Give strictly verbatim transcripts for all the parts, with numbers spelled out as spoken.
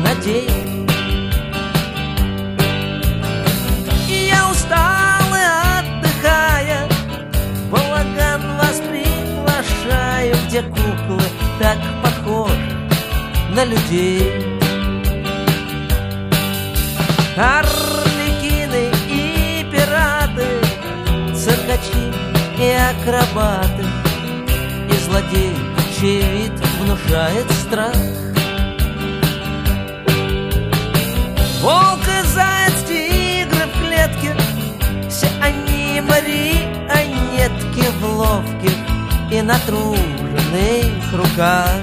на день. И я устал и отдыхая, балаган вас приглашаю, где куклы так похожи на людей. Арлекины и пираты, циркачи и акробаты, и злодей, чей вид внушает страх. Волк и заяц, тигры в клетке, все они марионетки в ловких и натруженных руках.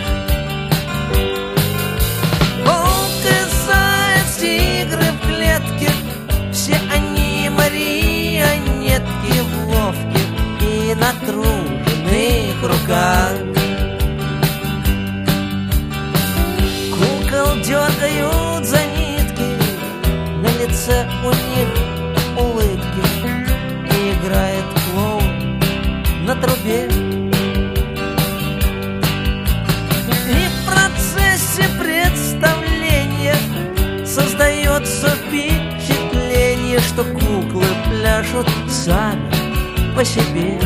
Волк и заяц, тигры в клетке, все они марионетки в ловких и натруженных руках. Кукол дергают за нитки, на лице у них улыбки, и играет клоун на трубе. И в процессе представления создается впечатление, что куклы пляшут сами по себе.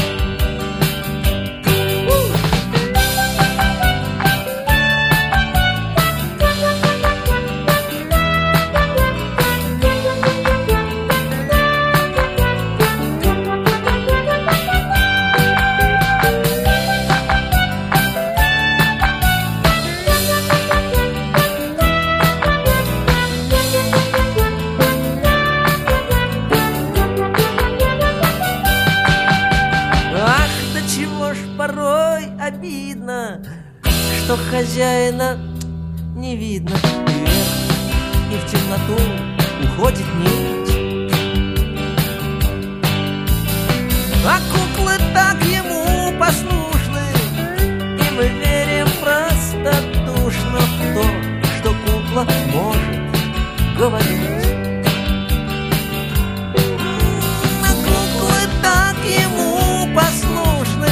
Порой обидно, что хозяина не видно. Вверх и в темноту уходит нить, а куклы так ему послушны, и мы верим простодушно в то, что кукла может говорить. А куклы так ему послушны,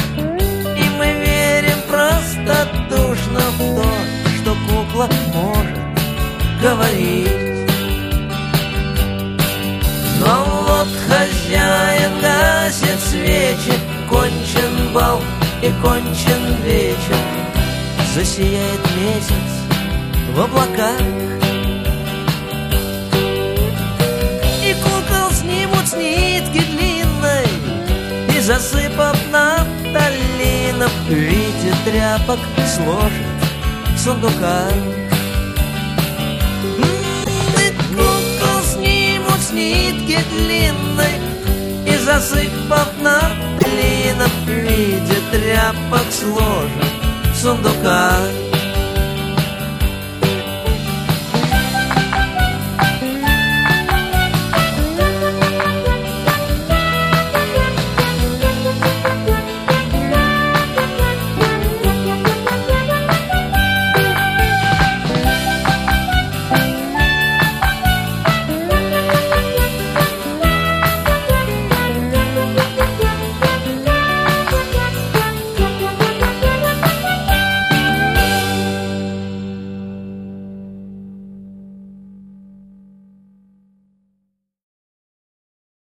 простодушно в то, что кукла может говорить. Но вот хозяин гасит свечи, кончен бал и кончен вечер, засияет месяц в облаках, и кукол снимут с нитки длинной, и засыпав нафталином в виде тряпок сложат в сундуках. И кукол снимут с нитки длинной, и засыпав нафталином в виде тряпок сложат в сундуках.